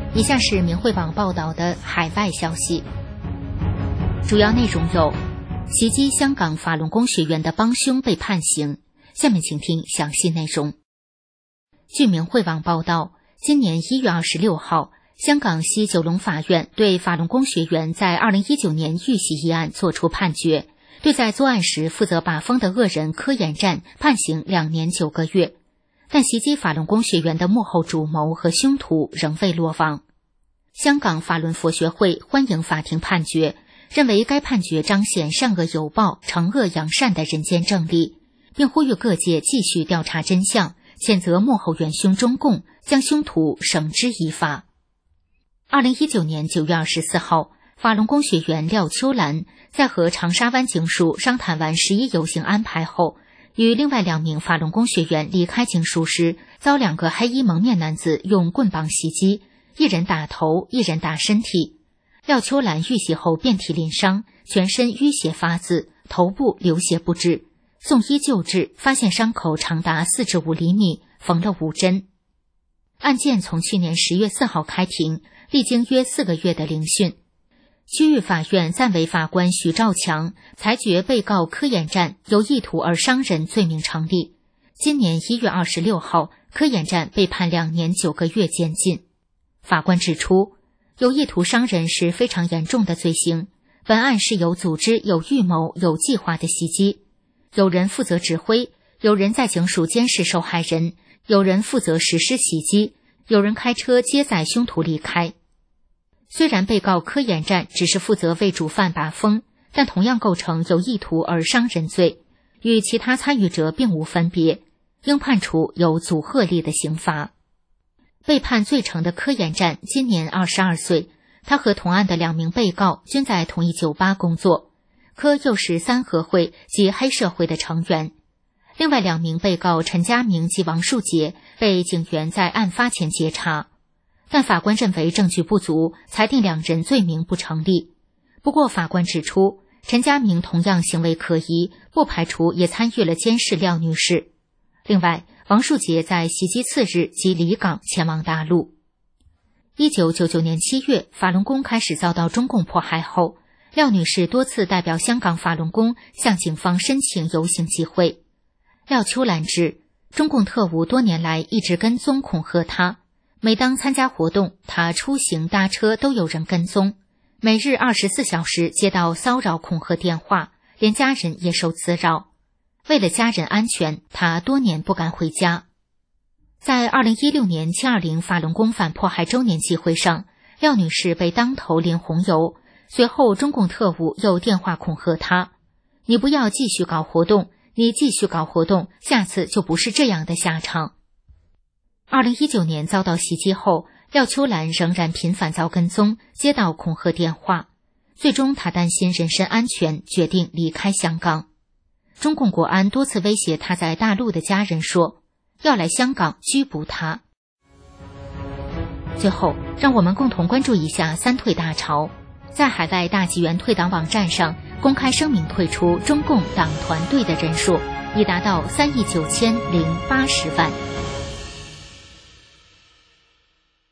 以下是明慧网报道的海外消息，主要内容有：袭击香港法轮功学员的帮凶被判刑。下面请听详细内容。据明慧网报道，今年1月26号，香港西九龙法院对法轮功学员在2019年遇袭一案作出判决，对在作案时负责把风的恶人柯延占判刑2年9个月。但袭击法轮功学员的幕后主谋和凶徒仍未落网。香港法轮佛学会欢迎法庭判决，认为该判决彰显善恶有报、惩恶扬善的人间正理，并呼吁各界继续调查真相，谴责幕后元凶中共，将凶徒绳之以法。2019年9月24号，法轮功学员廖秋兰在和长沙湾警署商谈完11游行安排后，与另外2名法轮功学员离开警署时，遭2个黑衣蒙面男子用棍棒袭击，一人打头，一人打身体。廖秋兰遇袭后遍体鳞伤，全身淤血发紫，头部流血不止，送医救治，发现伤口长达4至5厘米，缝了5针。案件从去年10月4号开庭，历经约4个月的聆讯。区域法院暂委法官徐兆强裁决被告柯延占有意图而伤人罪名成立。今年1月26号，柯延占被判2年9个月监禁。法官指出，有意图伤人是非常严重的罪行，本案是有组织、有预谋、有计划的袭击，有人负责指挥，有人在警署监视受害人，有人负责实施袭击，有人开车接载凶徒离开。虽然被告柯延占只是负责为主犯把风，但同样构成有意图而伤人罪，与其他参与者并无分别，应判处有阻吓力的刑罚。被判罪成的柯延占今年22岁，他和同案的2名被告均在同一酒吧工作，柯又是三合会及黑社会的成员。另外2名被告陈家明及王树杰被警员在案发前截查，但法官认为证据不足，裁定2人罪名不成立。不过法官指出，陈家明同样行为可疑，不排除也参与了监视廖女士。另外，王树杰在袭击次日即离港前往大陆。1999年7月，法轮功开始遭到中共迫害后，廖女士多次代表香港法轮功向警方申请游行机会。廖秋兰指，中共特务多年来一直跟踪恐吓她，每当参加活动，她出行搭车都有人跟踪，每日24小时接到骚扰恐吓电话，连家人也受滋扰。为了家人安全，她多年不敢回家。在2016年720法轮功反迫害周年集会上，廖女士被当头淋红油，随后中共特务又电话恐吓她，你不要继续搞活动，你继续搞活动，下次就不是这样的下场。2019年遭到袭击后，廖秋兰仍然频繁遭跟踪，接到恐吓电话，最终她担心人身安全，决定离开香港。中共国安多次威胁她在大陆的家人说，要来香港拘捕她。最后，让我们共同关注一下三退大潮。在海外大纪元退党网站上公开声明退出中共党团队的人数已达到3亿9080万。